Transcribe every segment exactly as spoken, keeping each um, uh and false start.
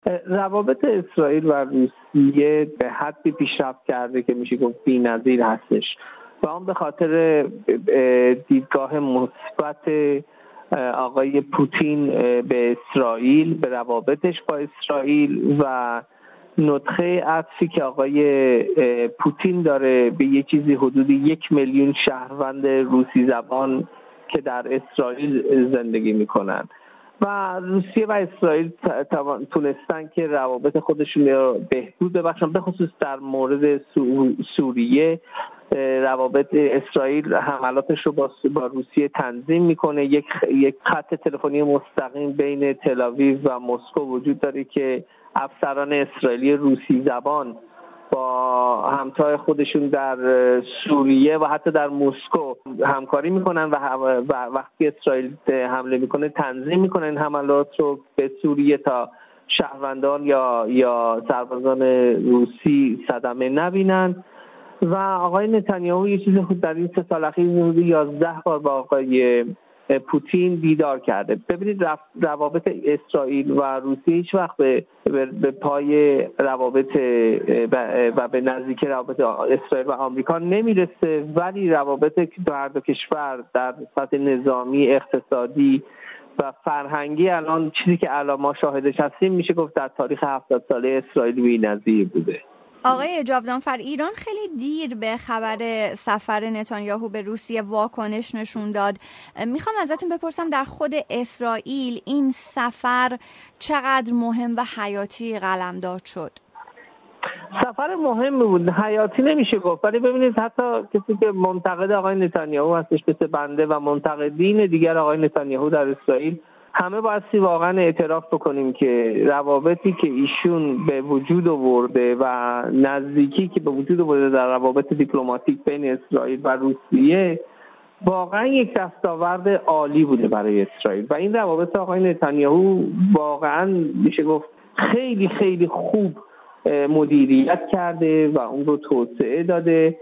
روابط اسرائیل و روسیه به حدی پیشرفت کرده که میشه گفت بی‌نظیر هستش و اون به خاطر دیدگاه مثبت آقای پوتین به اسرائیل، به روابطش با اسرائیل و نطقه عطفی که آقای پوتین داره به یه چیزی حدود یک میلیون شهروند روسی زبان که در اسرائیل زندگی میکنن و روسیه و اسرائیل تونستن که روابط خودشون رو بهبود ببخشن، به خصوص در مورد سوریه. روابط اسرائیل حملاتش رو با, با روسیه تنظیم میکنه. یک یک خط تلفنی مستقیم بین تل‌آویو و مسکو وجود داره که افسران اسرائیلی روسی زبان با همتای خودشون در سوریه و حتی در مسکو همکاری میکنن و, و وقتی اسرائیل حمله میکنه تنظیم میکنن این حملات رو به سوریه تا شهروندان یا یا سربازان روسی صدمه نبینن. و آقای نتانیاهو یه چیز خود در این سه سال اخیر یازده بار با آقای پوتین دیدار کرده. ببینید روابط اسرائیل و روسیه هیچ وقت به, به پای روابط و به نزدیک روابط اسرائیل و آمریکا نمیرسه، ولی روابط هر دو کشور در سطح نظامی، اقتصادی و فرهنگی الان چیزی که الان ما شاهدش هستیم میشه گفت در تاریخ هفتاد ساله اسرائیل بی‌نظیر بوده. آقای جاودانفر، ایران خیلی دیر به خبر سفر نتانیاهو به روسیه واکنش نشون داد. میخوام ازتون بپرسم در خود اسرائیل این سفر چقدر مهم و حیاتی قلمداد شد؟ سفر مهمی بود، حیاتی نمیشه گفت، ولی ببینید حتی کسی که منتقد آقای نتانیاهو هستش مثل بنده و منتقدین دیگر آقای نتانیاهو در اسرائیل، همه بایستی واقعا اعتراف بکنیم که روابطی که ایشون به وجود آورده و نزدیکی که به وجود آورده در روابط دیپلماتیک بین اسرائیل و روسیه واقعا یک دستاورد عالی بوده برای اسرائیل و این روابط آقای نتانیاهو واقعا میشه گفت خیلی خیلی خوب مدیریت کرده و اون رو توسعه داده.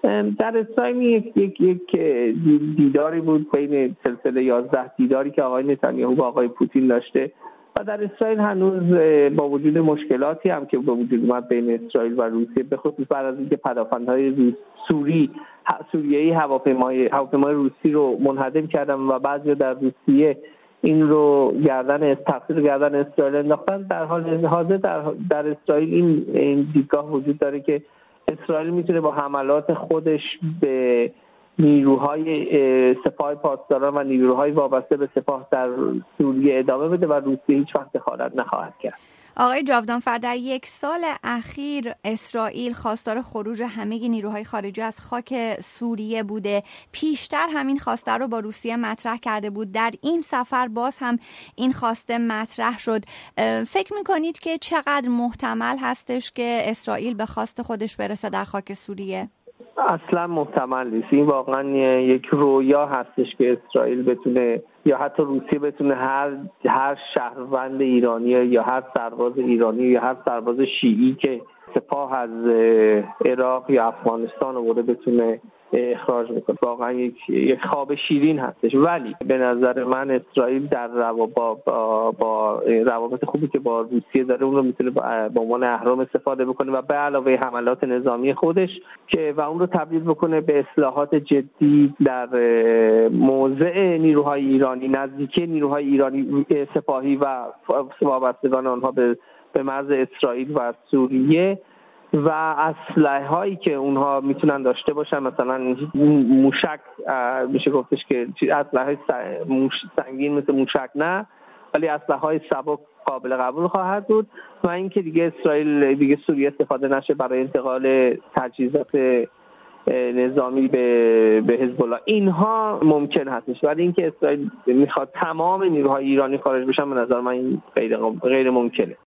در اسرائیل یک یک یک دیداری بود بین سلسله یازده دیداری که آقای نتانیاهو با آقای پوتین داشته و در اسرائیل هنوز با وجود مشکلاتی هم که به وجود اومد بین اسرائیل و روسیه، به خصوص بعد از اینکه پدافندهای روس سوری سوریه‌ای هواپیمای هواپیمای روسی رو منهدم کردن و بعضی در روسیه این رو گردن تقصیر گردن اسرائیل انداختن، در حال حاضر در, در اسرائیل این, این دیدگاه وجود داره که اسرائیل میتونه با حملات خودش به نیروهای سپاه پاسداران و نیروهای وابسته به سپاه در سوریه ادامه بده و روسیه هیچ وقت دخالت نخواهد کرد. آقای جاودانفر، در یک سال اخیر اسرائیل خواستار خروج همه نیروهای خارجی از خاک سوریه بوده. پیشتر همین خواسته رو با روسیه مطرح کرده بود. در این سفر باز هم این خواسته مطرح شد. فکر میکنید که چقدر محتمل هستش که اسرائیل به خواست خودش برسه در خاک سوریه؟ اصلا محتمل نیست. این واقعا یک رویا هستش که اسرائیل بتونه یا حتی روسیه بتونه هر هر شهروند ایرانی یا هر سرباز ایرانی یا هر سرباز شیعی که سپاه از عراق یا افغانستان آورده بتونه اخراج میکنه. واقعا یک یک خواب شیرین هستش، ولی به نظر من اسرائیل در رو با, با, با روابط خوبی که با روسیه داره اون رو میتونه به عنوان اهرم استفاده بکنه و به علاوه حملات نظامی خودش که و اون رو تبدیل بکنه به اصلاحات جدی در موضع نیروهای ایرانی، نزدیکی نیروهای ایرانی سپاهی و وابستگان آنها به به مرز اسرائیل و سوریه و اسلحه هایی که اونها میتونن داشته باشن، مثلا موشک میشه گفتش که اسلحه سنگین مثل موشک نه، ولی اسلحه های سبک قابل قبول خواهد بود و اینکه دیگه اسرائیل دیگه سوریه استفاده نشه برای انتقال تجهیزات نظامی به به حزب الله. اینها ممکن هستش، ولی اینکه اسرائیل میخواد تمام نیروهای ایرانی خارج بشن به نظر من این غیر غیر ممکنه.